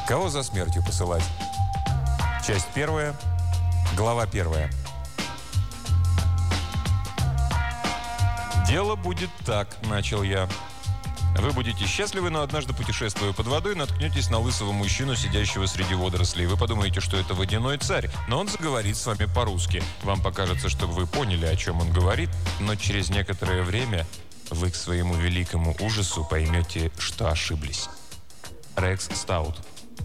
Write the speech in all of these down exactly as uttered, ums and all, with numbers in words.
Кого за смертью посылать? Часть первая, глава первая. «Дело будет так», — начал я. «Вы будете счастливы, но однажды, путешествуя под водой, наткнетесь на лысого мужчину, сидящего среди водорослей. Вы подумаете, что это водяной царь, но он заговорит с вами по-русски. Вам покажется, что вы поняли, о чем он говорит, но через некоторое время вы к своему великому ужасу поймете, что ошиблись». Рекс Стаут.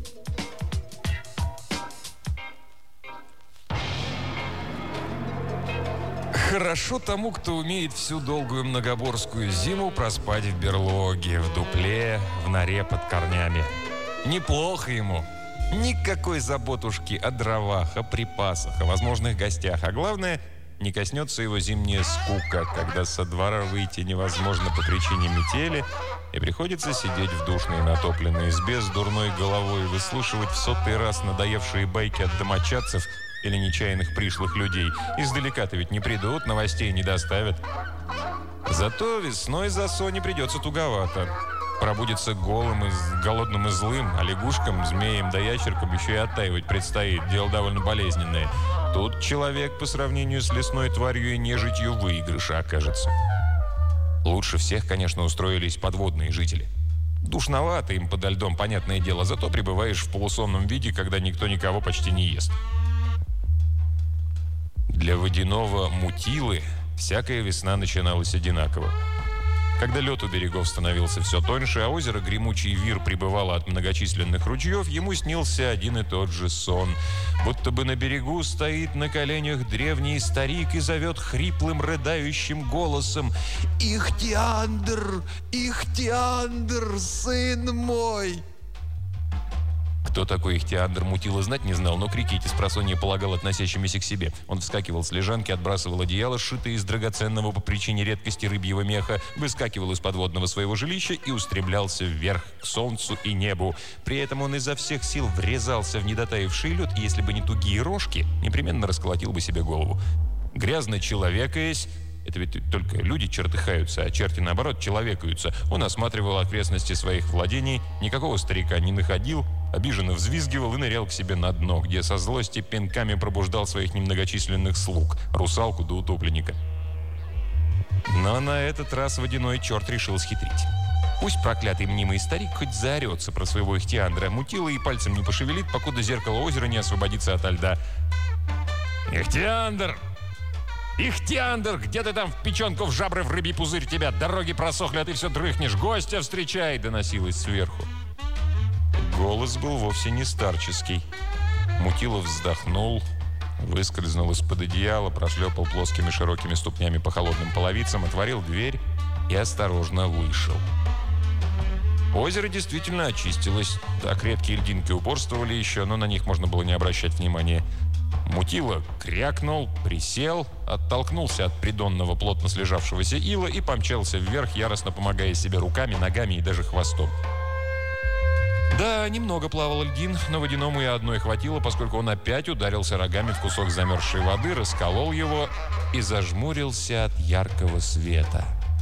Хорошо тому, кто умеет всю долгую многоборскую зиму проспать в берлоге, в дупле, в норе под корнями. Неплохо ему. Никакой заботушки о дровах, о припасах, о возможных гостях. А главное, не коснется его зимняя скука, когда со двора выйти невозможно по причине метели, и приходится сидеть в душной натопленной избе с дурной головой и выслушивать в сотый раз надоевшие байки от домочадцев или нечаянных пришлых людей. Издалека-то ведь не придут, новостей не доставят. Зато весной за Соне придется туговато. Пробудется голым и голодным и злым, а лягушкам, змеям да ящеркам еще и оттаивать предстоит. Дело довольно болезненное. Тут человек по сравнению с лесной тварью и нежитью выигрыша окажется. Лучше всех, конечно, устроились подводные жители. Душновато им подо льдом, понятное дело, зато пребываешь в полусонном виде, когда никто никого почти не ест. Для водяного мутилы всякая весна начиналась одинаково. Когда лед у берегов становился все тоньше, а озеро Гремучий Вир прибывало от многочисленных ручьев, ему снился один и тот же сон. Будто бы на берегу стоит на коленях древний старик и зовет хриплым, рыдающим голосом: «Ихтиандр! Ихтиандр, сын мой!» Кто такой Ихтиандр, Мутила знать не знал, но крики эти спросонья полагал относящимися к себе. Он вскакивал с лежанки, отбрасывал одеяло, сшитое из драгоценного по причине редкости рыбьего меха, выскакивал из подводного своего жилища и устремлялся вверх к солнцу и небу. При этом он изо всех сил врезался в недотаивший лед, и если бы не тугие рожки, непременно расколотил бы себе голову. Грязно человекаясь, это ведь только люди чертыхаются, а черти, наоборот, человекаются. Он осматривал окрестности своих владений, никакого старика не находил, обиженно взвизгивал и нырял к себе на дно, где со злости пинками пробуждал своих немногочисленных слуг, русалку да утопленника. Но на этот раз водяной черт решил схитрить. Пусть проклятый мнимый старик хоть заорется про своего Ихтиандра, Мутила и пальцем не пошевелит, покуда зеркало озера не освободится ото льда. «Ихтиандр! Ихтиандр! Где ты там в печенку в жабры в рыбий пузырь тебя? Дороги просохли, а ты все дрыхнешь. Гостя встречай!» — доносилось сверху. Голос был вовсе не старческий. Мутилов вздохнул, выскользнул из-под одеяла, прошлепал плоскими широкими ступнями по холодным половицам, отворил дверь и осторожно вышел. Озеро действительно очистилось. Так, редкие льдинки упорствовали еще, но на них можно было не обращать внимания. Мутила крякнул, присел, оттолкнулся от придонного плотно слежавшегося ила и помчался вверх, яростно помогая себе руками, ногами и даже хвостом. Да, немного плавал льдин, но водяному и одной хватило, поскольку он опять ударился рогами в кусок замерзшей воды, расколол его и зажмурился от яркого света.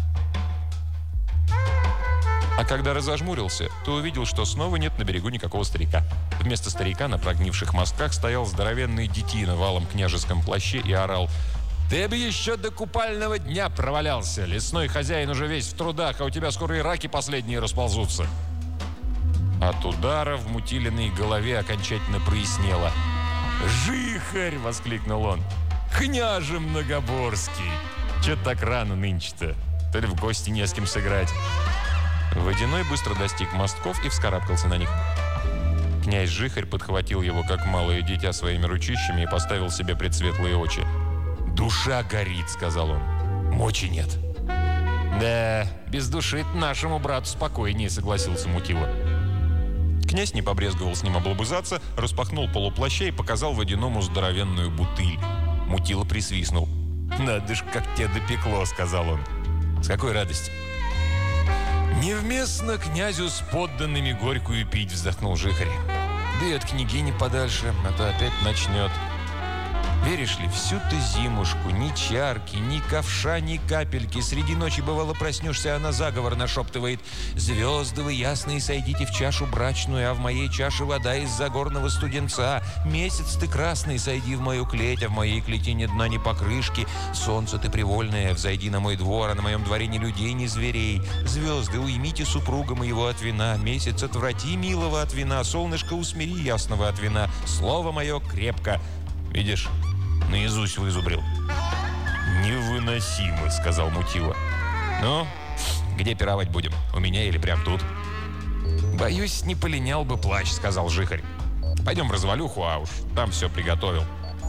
А когда разожмурился, то увидел, что снова нет на берегу никакого старика. Вместо старика на прогнивших мостках стоял здоровенный детина в алом княжеском плаще и орал: «Ты бы еще до купального дня провалялся! Лесной хозяин уже весь в трудах, а у тебя скоро и раки последние расползутся!» От удара в Мутилиной голове окончательно прояснело. «Жихарь!» — воскликнул он. «Княже Многоборский! Че так рано нынче-то? То ли в гости не с кем сыграть?» Водяной быстро достиг мостков и вскарабкался на них. Князь Жихарь подхватил его, как малое дитя, своими ручищами и поставил себе пред светлые очи. «Душа горит», — сказал он. «Мочи нет». «Да, без души нашему брату спокойнее», — согласился Мутила. Князь не побрезговал с ним облобызаться, распахнул полуплаща и показал водяному здоровенную бутыль. Мутила присвистнул. «Надо ж, как тебя допекло», — сказал он. «С какой радости?» «Невместно князю с подданными горькую пить», — вздохнул Жихарь. «Да и от княгини подальше, а то опять начнет». Веришь ли, всю-то зимушку ни чарки, ни ковша, ни капельки. Среди ночи, бывало, проснешься, она заговор нашептывает. «Звезды вы ясные, сойдите в чашу брачную, а в моей чаше вода из загорного студенца. Месяц ты красный, сойди в мою клеть, а в моей клети ни дна, ни покрышки. Солнце ты привольное, взойди на мой двор, а на моем дворе ни людей, ни зверей. Звезды, уймите супруга моего от вина, месяц отврати милого от вина, солнышко усмири ясного от вина, слово мое крепко». Видишь, наизусть вызубрил. «Невыносимо», — сказал Мутила. «Ну, где пировать будем? У меня или прям тут?» «Боюсь, не полинял бы плащ», — сказал Жихарь. «Пойдем в развалюху, а уж там все приготовил».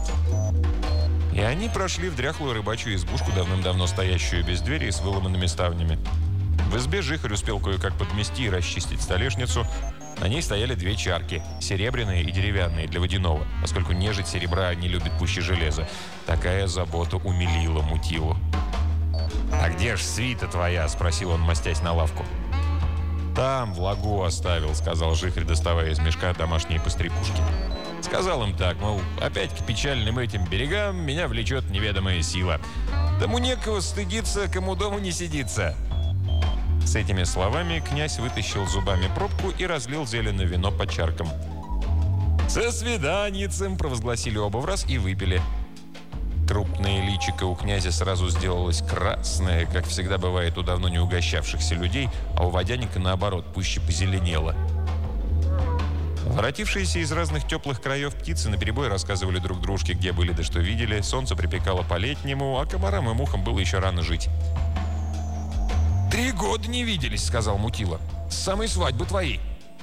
И они прошли в дряхлую рыбачью избушку, давным-давно стоящую без двери и с выломанными ставнями. В избе Жихарь успел кое-как подмести и расчистить столешницу. На ней стояли две чарки, серебряные и деревянные, для водяного, поскольку нежить серебра не любит пуще железа. Такая забота умилила Мутилу. «А где ж свита твоя?» – спросил он, мастясь на лавку. «Там, в лагу оставил», – сказал Жихарь, доставая из мешка домашние пострепушки. Сказал им так, мол, опять к печальным этим берегам меня влечет неведомая сила. Тому некого стыдиться, кому дому не сидится. С этими словами князь вытащил зубами пробку и разлил зеленое вино по чаркам. «Со свиданицем!» – провозгласили оба враз и выпили. Крупное личико у князя сразу сделалось красное, как всегда бывает у давно не угощавшихся людей, а у водяника, наоборот, пуще позеленело. Воротившиеся из разных теплых краев птицы наперебой рассказывали друг дружке, где были да что видели. Солнце припекало по-летнему, а комарам и мухам было еще рано жить. «Три года не виделись», — сказал Мутила. «С самой свадьбы твоей».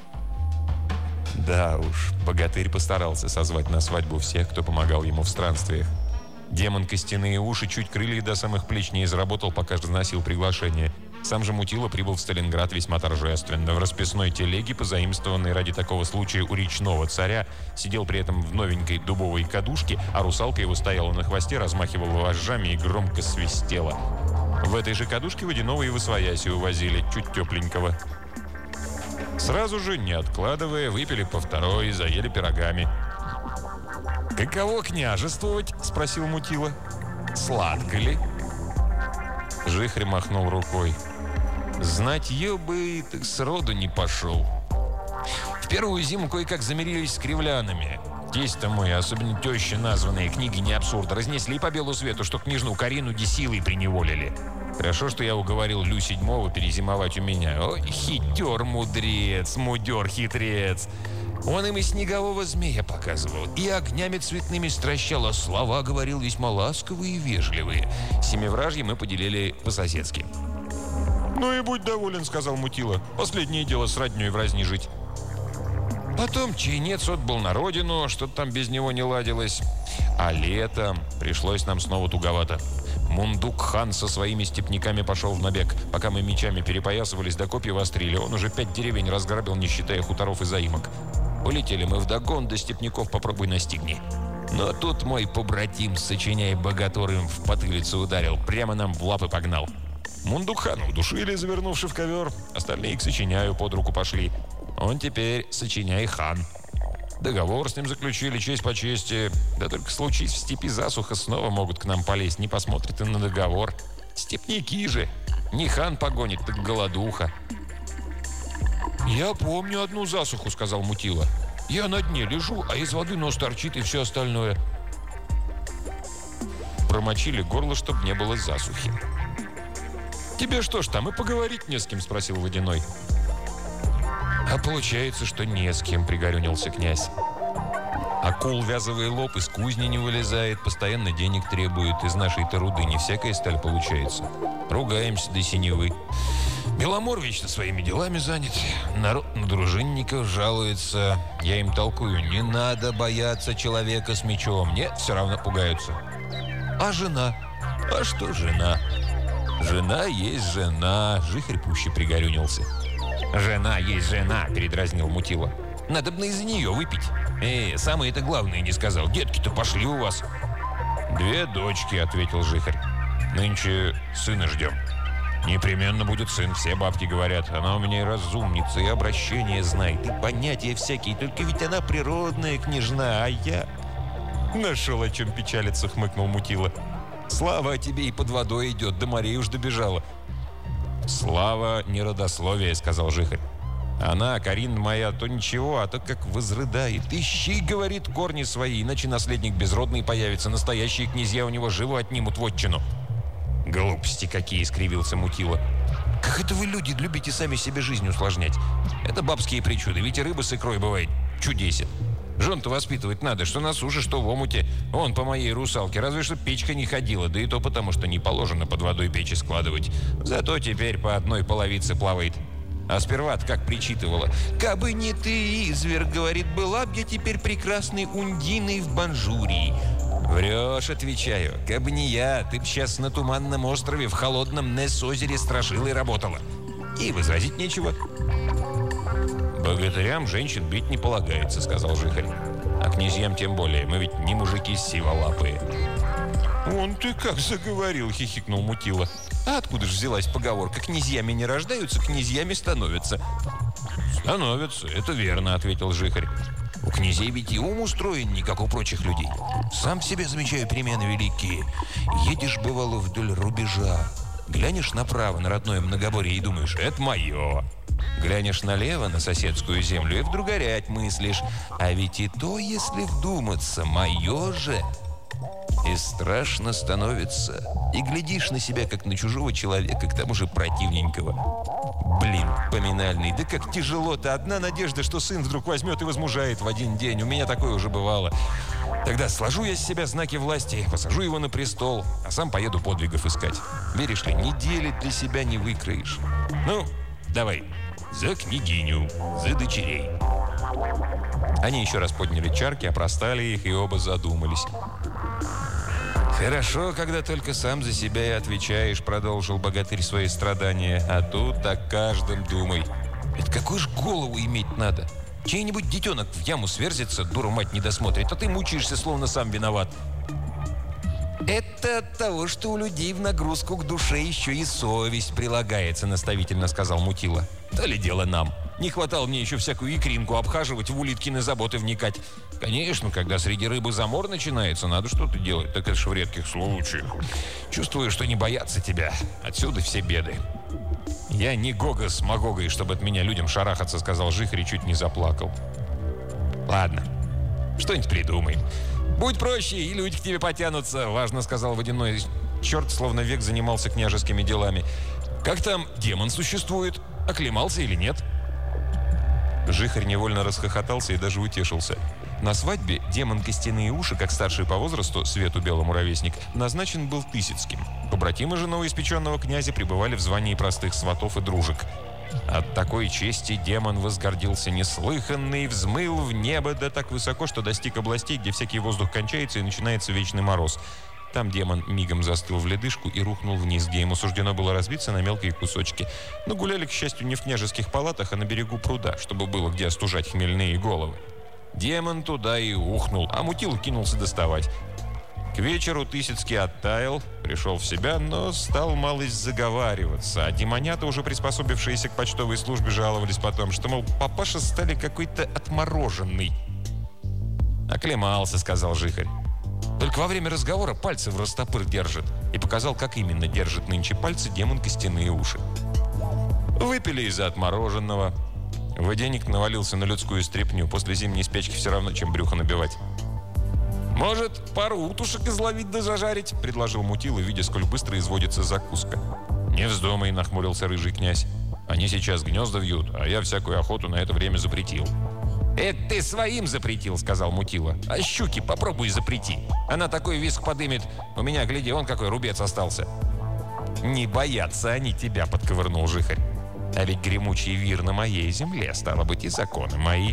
Да уж, богатырь постарался созвать на свадьбу всех, кто помогал ему в странствиях. Демон костяные уши чуть крылья до самых плеч не изработал, пока разносил приглашение. Сам же Мутила прибыл в Сталинград весьма торжественно. В расписной телеге, позаимствованной ради такого случая у речного царя, сидел при этом в новенькой дубовой кадушке, а русалка его стояла на хвосте, размахивала вожжами и громко свистела. В этой же кадушке водяного и восвояси увозили, чуть тепленького. Сразу же, не откладывая, выпили по второй и заели пирогами. «Каково княжествовать?» – спросил Мутила. «Сладко ли?» Жихарь махнул рукой. «Знать ее бы, так сроду не пошел. В первую зиму кое-как замирились с кривлянами. Тесть-то мой, особенно теща названные, книги не абсурда, разнесли по белу свету, что княжну Карину десилой приневолили. Хорошо, что я уговорил Лю седьмого перезимовать у меня. Ой, хитер-мудрец, мудер-хитрец. Он им и снегового змея показывал, и огнями цветными стращал, а слова говорил весьма ласковые и вежливые. Семивражье мы поделили по-соседски». «Ну и будь доволен», — сказал Мутила. «Последнее дело с роднёй в разни жить». Потом чайнец отбыл на родину, что-то там без него не ладилось. А летом пришлось нам снова туговато. Мундук-хан со своими степняками пошел в набег. Пока мы мечами перепоясывались, до копья вострили, он уже пять деревень разграбил, не считая хуторов и заимок. Полетели мы вдогон, до степняков попробуй настигни. Но тут мой побратим, сочиняй богатурым, в потылицу ударил, прямо нам в лапы погнал. Мундук-хана удушили, завернувши в ковер. Остальные к сочиняю под руку пошли. Он теперь сочиняй хан. Договор с ним заключили, честь по чести. Да только случись в степи засуха, снова могут к нам полезть. Не посмотрят и на договор. Степняки же. Не хан погонит, так голодуха. «Я помню одну засуху», — сказал Мутила. «Я на дне лежу, а из воды нос торчит и все остальное». Промочили горло, чтобы не было засухи. «Тебе что ж там, и поговорить не с кем?» — спросил Водяной. «А получается, что не с кем», — пригорюнился князь. «Акул вязовый лоб из кузни не вылезает, постоянно денег требует, из нашей-то руды не всякая сталь получается. Ругаемся до синевы. Беломор вечно своими делами занят, народ на дружинников жалуется. Я им толкую, не надо бояться человека с мечом, нет, все равно пугаются. А жена? А что жена? Жена есть жена», — Жихарь пуще пригорюнился. «Жена есть жена», — передразнил Мутила. «Надо бы из-за нее выпить. Эй, самое-то главное не сказал. Детки-то пошли у вас». «Две дочки», — ответил Жихарь. «Нынче сына ждем». «Непременно будет сын, все бабки говорят. Она у меня и разумница, и обращение знает, и понятия всякие. Только ведь она природная княжна, а я...» Нашел о чем печалиться, хмыкнул Мутила. Слава о тебе и под водой идет, до морей уж добежала. Слава не родословие, сказал Жихарь. Она, Карин моя, то ничего, а то как возрыдает. Ищи, говорит, корни свои, иначе наследник безродный появится. Настоящие князья у него живо отнимут вотчину. Глупости какие, скривился Мутила. Как это вы, люди, любите сами себе жизнь усложнять? Это бабские причуды, ведь и рыба с икрой бывает чудесен. Жен-то воспитывать надо, что на суше, что в омуте. Он по моей русалке, разве что печка не ходила, да и то потому, что не положено под водой печи складывать. Зато теперь по одной половице плавает. А сперва-то как причитывала. «Кабы не ты, изверг, говорит, была б я теперь прекрасной Ундиной в Банжурии». «Врешь, отвечаю. Кабы не я, ты б сейчас на Туманном острове в холодном Несс-озере страшила и работала». И возразить нечего. «Богатырям женщин бить не полагается», — сказал Жихарь. «А князьям тем более. Мы ведь не мужики сиволапые». «Вон ты как заговорил», — хихикнул Мутила. «А откуда же взялась поговорка? Князьями не рождаются, князьями становятся». «Становятся, это верно», — ответил Жихарь. «У князей ведь и ум устроен не как у прочих людей. Сам в себе замечаю перемены великие. Едешь, бывало, вдоль рубежа. Глянешь направо на родное многоборье и думаешь, это мое. Глянешь налево на соседскую землю и вдруг горять мыслишь. А ведь и то, если вдуматься, мое же. И страшно становится. И глядишь на себя, как на чужого человека, к тому же противненького. Блин, поминальный, да как тяжело-то. Одна надежда, что сын вдруг возьмет и возмужает в один день. У меня такое уже бывало. Тогда сложу я с себя знаки власти, посажу его на престол, а сам поеду подвигов искать. Веришь ли, недели для себя не выкроишь. Ну, давай, за княгиню, за дочерей. Они еще раз подняли чарки, опростали их и оба задумались. «Хорошо, когда только сам за себя и отвечаешь», — продолжил богатырь свои страдания. «А тут о каждом думай. Это какую ж голову иметь надо? Чей-нибудь детенок в яму сверзится, дура мать не досмотрит, а ты мучаешься, словно сам виноват». «Это от того, что у людей в нагрузку к душе еще и совесть прилагается», — наставительно сказал Мутила. «То ли дело нам. Не хватало мне еще всякую икринку обхаживать, в улиткины заботы вникать. Конечно, когда среди рыбы замор начинается, надо что-то делать. Так это ж в редких случаях. Чувствую, что не боятся тебя. Отсюда все беды». «Я не Гога с Магогой, чтобы от меня людям шарахаться», — сказал Жихарь и чуть не заплакал. «Ладно, что-нибудь придумаем. Будь проще, и люди к тебе потянутся», — важно сказал водяной черт, словно век занимался княжескими делами. «Как там, демон существует? Оклемался или нет?» Жихарь невольно расхохотался и даже утешился. На свадьбе демон Костяные уши, как старший по возрасту, Свету белому ровесник, назначен был Тысяцким. Побратимы же новоиспеченного князя пребывали в звании простых сватов и дружек. От такой чести демон возгордился неслыханно и взмыл в небо, да так высоко, что достиг областей, где всякий воздух кончается и начинается вечный мороз. Там демон мигом застыл в ледышку и рухнул вниз, где ему суждено было разбиться на мелкие кусочки. Но гуляли, к счастью, не в княжеских палатах, а на берегу пруда, чтобы было где остужать хмельные головы. Демон туда и ухнул, а Мутила кинулся доставать. К вечеру Тысяцкий оттаял, пришел в себя, но стал малость заговариваться. А демонята, уже приспособившиеся к почтовой службе, жаловались потом, что, мол, папаша стали какой-то отмороженный. «Оклемался», — сказал Жихарь. «Только во время разговора пальцы в растопыр держит». И показал, как именно держит нынче пальцы демон Костяные уши. Выпили из-за отмороженного. Водяник навалился на людскую стряпню. После зимней спячки все равно, чем брюхо набивать. «Может, пару утушек изловить да зажарить?» — предложил Мутила, видя, сколь быстро изводится закуска. «Не вздумай», — нахмурился рыжий князь. «Они сейчас гнезда вьют, а я всякую охоту на это время запретил». «Это ты своим запретил», — сказал Мутила. «А щуки попробуй запрети. Она такой виск подымет. У меня, гляди, он какой рубец остался». «Не боятся они тебя», — подковырнул Жихарь. «А ведь гремучий вир на моей земле, стало быть, и законы мои».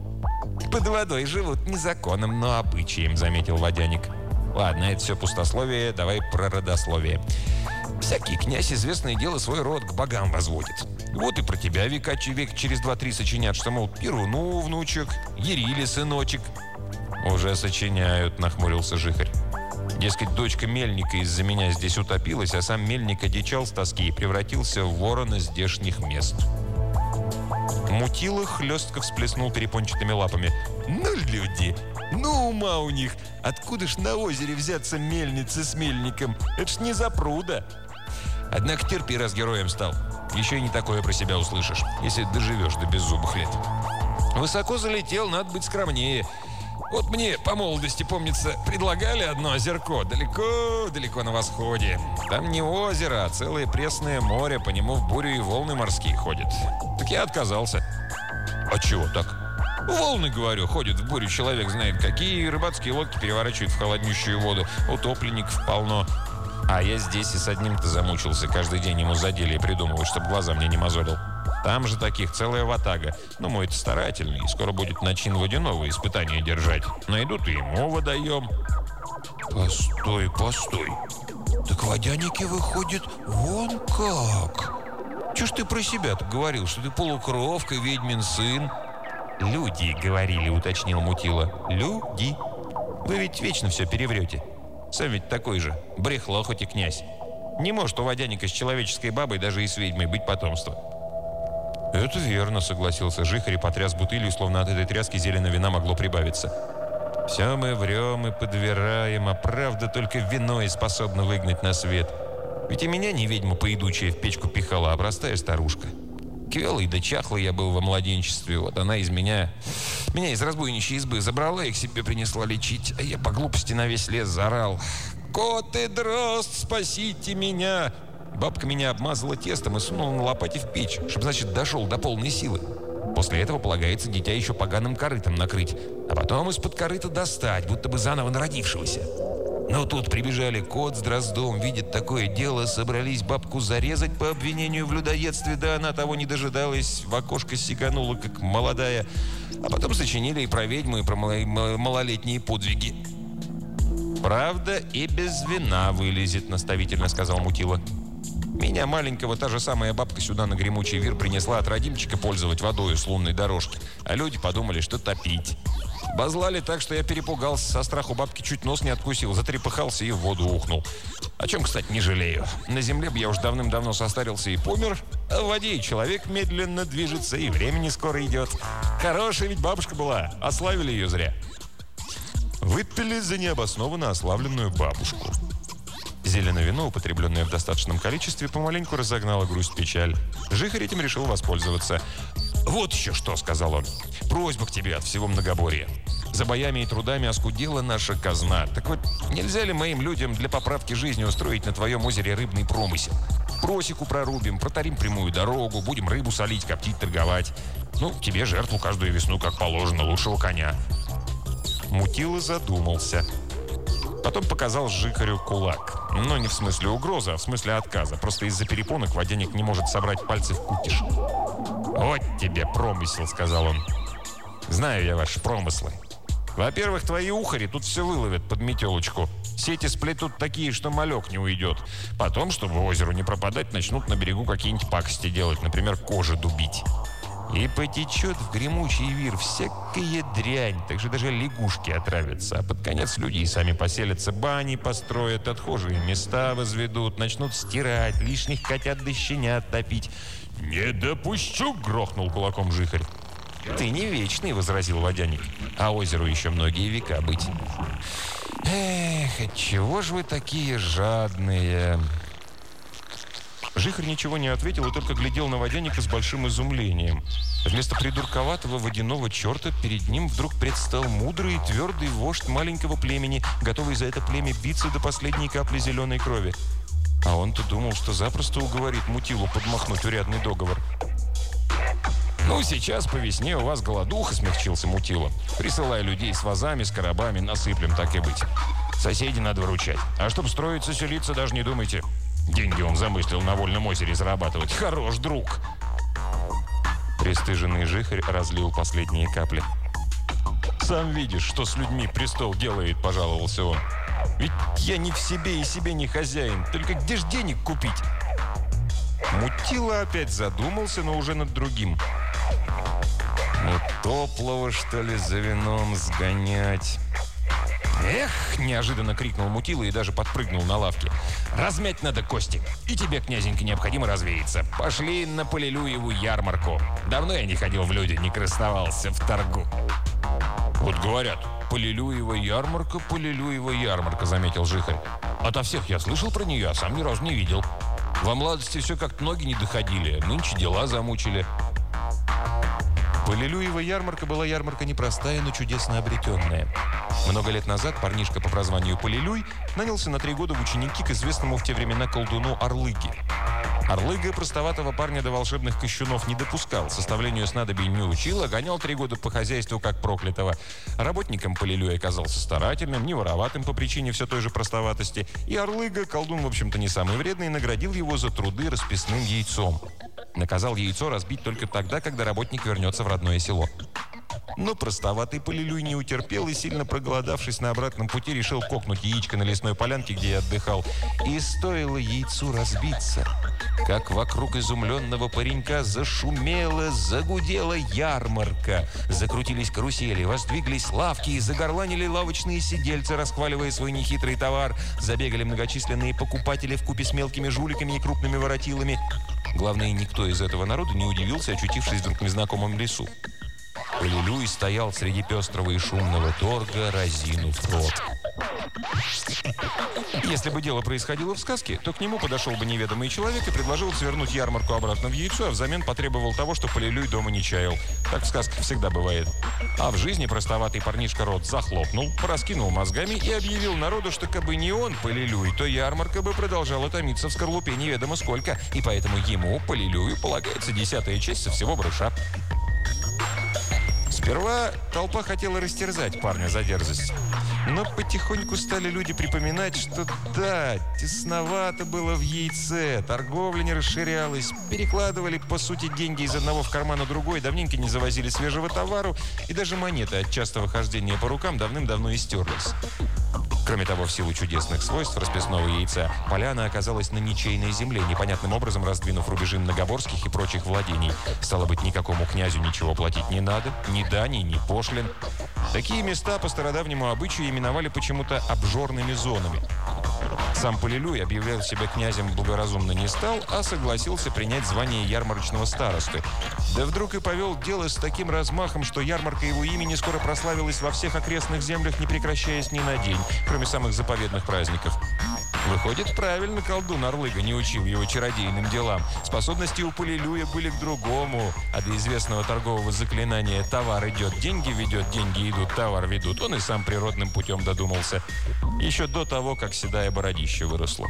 «Под водой живут не законом, но обычаем», — заметил водяник. «Ладно, это все пустословие, давай про родословие. Всякий князь, известное дело, свой род к богам возводит. Вот и про тебя века, век через два-три сочинят, что, мол, Перуну внучек, Яриле сыночек». «Уже сочиняют», — нахмурился Жихарь. «Дескать, дочка мельника из-за меня здесь утопилась, а сам мельник одичал с тоски и превратился в ворона здешних мест». Мутила хлестко всплеснул перепончатыми лапами. «Ну, люди! Ну, ума у них! Откуда ж на озере взяться мельницы с мельником? Это ж не запруда!» «Однако терпи, раз героем стал. Еще и не такое про себя услышишь, если доживешь до беззубых лет. Высоко залетел, надо быть скромнее. Вот мне по молодости, помнится, предлагали одно озерко далеко-далеко на восходе. Там не озеро, а целое пресное море, по нему в бурю и волны морские ходят. Так я отказался». «А чего так?» «Волны, говорю, ходят в бурю, человек знает какие, рыбацкие лодки переворачивают в холоднющую воду, утопленников полно. А я здесь и с одним-то замучился, каждый день ему задели придумывать, чтобы глаза мне не мозолил. Там же таких целая ватага. Но мой-то старательный, и скоро будет начин водяного испытания держать. Найдут и ему водоем». «Постой, постой. Так водяники выходят вон как. Чё ж ты про себя-то говорил, что ты полукровка, ведьмин сын?» «Люди говорили», — уточнил Мутила. «Люди. Вы ведь вечно все переврете. Сам ведь такой же. Брехло хоть и князь. Не может у водяника с человеческой бабой, даже и с ведьмой, быть потомство». «Это верно», — согласился Жихарь и потряс бутылью, словно от этой тряски зеленого вина могло прибавиться. «Все мы врем и подвираем, а правда только вино и способно выгнать на свет. Ведь и меня не ведьма поедучая в печку пихала, а простая старушка. Квелый да чахлый я был во младенчестве, вот она из меня... Меня из разбойничьей избы забрала и к себе принесла лечить, а я по глупости на весь лес заорал: «Кот и дрозд, спасите меня!» Бабка меня обмазала тестом и сунула на лопате в печь, чтобы, значит, дошел до полной силы. После этого полагается дитя еще поганым корытом накрыть, а потом из-под корыта достать, будто бы заново народившегося. Но тут прибежали кот с дроздом, видят такое дело, собрались бабку зарезать по обвинению в людоедстве, да она того не дожидалась, в окошко сиганула, как молодая, а потом сочинили и про ведьму, и про малолетние подвиги. «Правда, и без вина вылезет», — наставительно сказал Мутила. «Меня маленького та же самая бабка сюда на гремучий вир принесла от родимчика пользовать водою с лунной дорожки, а люди подумали, что топить. Базлали так, что я перепугался, со страху бабки чуть нос не откусил, затрепыхался и в воду ухнул. О чем, кстати, не жалею. На земле бы я уж давным-давно состарился и помер, а в воде и человек медленно движется, и времени скоро идет. Хорошая ведь бабушка была, ославили ее зря». Выпили за необоснованно ославленную бабушку. Зеленое вино, употребленное в достаточном количестве, помаленьку разогнало грусть-печаль. Жихарь этим решил воспользоваться. «Вот еще что», — сказал он. «Просьба к тебе от всего многоборья. За боями и трудами оскудела наша казна. Так вот, нельзя ли моим людям для поправки жизни устроить на твоем озере рыбный промысел? Просеку прорубим, протарим прямую дорогу, будем рыбу солить, коптить, торговать. Ну, тебе жертву каждую весну, как положено, лучшего коня». Мутила задумался. Потом показал Жихарю кулак. Но не в смысле угрозы, а в смысле отказа. Просто из-за перепонок водяник не может собрать пальцы в кукиш. «Вот тебе промысел», — сказал он. «Знаю я ваши промыслы. Во-первых, твои ухари тут все выловят под метелочку. Сети сплетут такие, что малек не уйдет. Потом, чтобы озеру не пропадать, начнут на берегу какие-нибудь пакости делать, например, кожи дубить. И потечет в гремучий вир всякая дрянь, так что даже лягушки отравятся. А под конец люди и сами поселятся, бани построят, отхожие места возведут, начнут стирать, лишних котят да щенят топить». «Не допущу!» — грохнул кулаком Жихарь. «Ты не вечный», — возразил водяник. «А озеру еще многие века быть». «Эх, отчего ж вы такие жадные?» Жихарь ничего не ответил и только глядел на водяника с большим изумлением. Вместо придурковатого водяного черта перед ним вдруг предстал мудрый и твердый вождь маленького племени, готовый за это племя биться до последней капли зеленой крови. А он-то думал, что запросто уговорит Мутилу подмахнуть урядный договор. «Ну, сейчас по весне у вас голодуха», — смягчился Мутила. «Присылай людей с вазами, с коробами, насыплем, так и быть. Соседей надо выручать. А чтоб строиться, селиться, даже не думайте. Деньги он замыслил на вольном озере зарабатывать. Хорош, друг!» Пристыженный Жихарь разлил последние капли. «Сам видишь, что с людьми престол делает», — пожаловался он. «Ведь я не в себе и себе не хозяин. Только где ж денег купить?» Мутила опять задумался, но уже над другим. «Ну, топлого, что ли, за вином сгонять? «Эх!» – неожиданно крикнул Мутила и даже подпрыгнул на лавке. «Размять надо кости. И тебе, князенька, необходимо развеяться. Пошли на Полилюеву ярмарку. Давно я не ходил в люди, не красовался в торгу». «Вот говорят, Полилюева ярмарка, Полилюева ярмарка», – заметил Жихарь. «Ото всех я слышал про нее, а сам ни разу не видел. Во младости все как-то ноги не доходили, нынче дела замучили». Полилюева ярмарка была ярмарка непростая, но чудесно обретенная. Много лет назад парнишка по прозванию Полилюй нанялся на три года в ученики к известному в те времена колдуну Орлыге. Орлыга простоватого парня до волшебных кощунов не допускал, составлению снадобий не учил, а гонял три года по хозяйству как проклятого. Работником Полилюй оказался старательным, не вороватым по причине все той же простоватости, и Орлыга, колдун, в общем-то, не самый вредный, наградил его за труды расписным яйцом. Наказал яйцо разбить только тогда, когда работник вернется в родное село. Но простоватый Полилюй не утерпел и, сильно проголодавшись на обратном пути, решил кокнуть яичко на лесной полянке, где я отдыхал. И стоило яйцу разбиться, как вокруг изумленного паренька зашумела, загудела ярмарка. Закрутились карусели, воздвиглись лавки и загорланили лавочные сидельцы, расхваливая свой нехитрый товар. Забегали многочисленные покупатели вкупе с мелкими жуликами и крупными воротилами. Главное, никто из этого народа не удивился, очутившись вдруг в незнакомом лесу. Полилюй стоял среди пестрого и шумного торга, разинув рот. Если бы дело происходило в сказке, то к нему подошел бы неведомый человек и предложил свернуть ярмарку обратно в яйцо, а взамен потребовал того, что Полилюй дома не чаял. Так в сказках всегда бывает. А в жизни простоватый парнишка рот захлопнул, пораскинул мозгами и объявил народу, что кабы не он, Полилюй, то ярмарка бы продолжала томиться в скорлупе неведомо сколько, и поэтому ему, Полилюю, полагается десятая часть со всего барыша. Сперва толпа хотела растерзать парня за дерзость. Но потихоньку стали люди припоминать, что да, тесновато было в яйце, торговля не расширялась, перекладывали, по сути, деньги из одного в карман в другой, давненько не завозили свежего товару, и даже монеты от частого хождения по рукам давным-давно истерлись. Кроме того, в силу чудесных свойств расписного яйца, поляна оказалась на ничейной земле, непонятным образом раздвинув рубежи многоборских и прочих владений. Стало быть, никакому князю ничего платить не надо, ни дани, ни пошлин. Такие места по стародавнему обычаю именовали почему-то обжорными зонами. Сам Полилюй объявлял себя князем благоразумно не стал, а согласился принять звание ярмарочного старосты. Да вдруг и повел дело с таким размахом, что ярмарка его имени скоро прославилась во всех окрестных землях, не прекращаясь ни на день, кроме самых заповедных праздников. Выходит, правильно колдун Орлыга не учил его чародейным делам. Способности у Полилюя были к другому. А до известного торгового заклинания «товар идет, деньги ведет, деньги идут, товар ведут» он и сам природным путем додумался. Еще до того, как седая бородище выросло.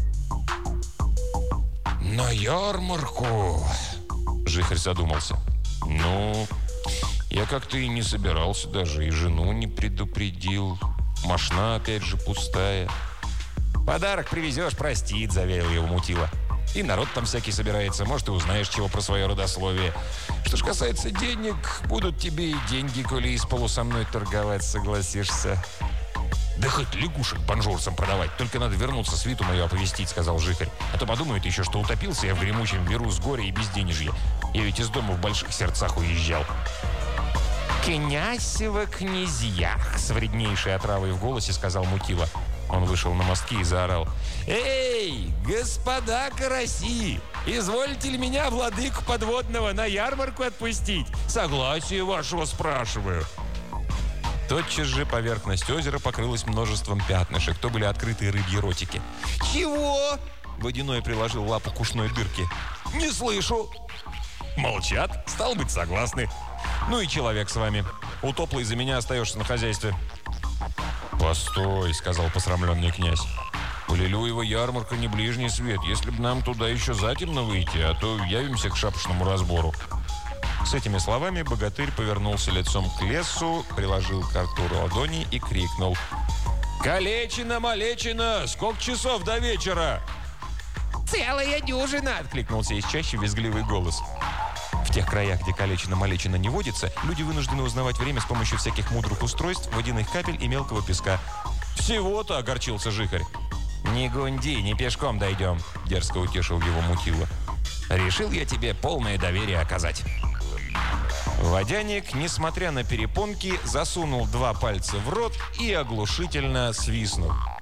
«На ярмарку!» — Жихарь задумался. «Ну, я как-то и не собирался даже, и жену не предупредил. Мошна опять же пустая». «Подарок привезешь, простит», — заверил его Мутила. «И народ там всякий собирается, может, и узнаешь чего про свое родословие. Что ж касается денег, будут тебе и деньги, коли из полу со мной торговать согласишься». «Да хоть лягушек бонжурцам продавать, только надо вернуться, свиту мою оповестить», — сказал Жихарь. «А то подумают еще, что утопился я в гремучем виру с горя и безденежья. Я ведь из дома в больших сердцах уезжал». «Князева князьях!» — с вреднейшей отравой в голосе сказал Мутила. Он вышел на мостки и заорал: «Эй, господа караси! Изволите ли меня, владыку подводного, на ярмарку отпустить? Согласие вашего спрашиваю». Тотчас же поверхность озера покрылась множеством пятнышек. То были открытые рыбьи ротики. «Чего?» — Водяной приложил лапу к ушной дырке. «Не слышу». «Молчат? Стало быть, согласны. Ну и человек с вами. Утоплый за меня остаешься на хозяйстве». «Постой», — сказал посрамленный князь. «Полилюева ярмарка не ближний свет. Если бы нам туда еще затемно выйти, а то явимся к шапошному разбору». С этими словами богатырь повернулся лицом к лесу, приложил к рту ладони и крикнул: «Калечина, малечина! Сколько часов до вечера?» «Целая дюжина!» — откликнулся из чащи визгливый голос. В тех краях, где калечина-малечина не водится, люди вынуждены узнавать время с помощью всяких мудрых устройств, водяных капель и мелкого песка. «Всего-то!» — огорчился Жихарь. «Не гунди, не пешком дойдем!» — дерзко утешил его Мутила. «Решил я тебе полное доверие оказать». Водяник, несмотря на перепонки, засунул два пальца в рот и оглушительно свистнул.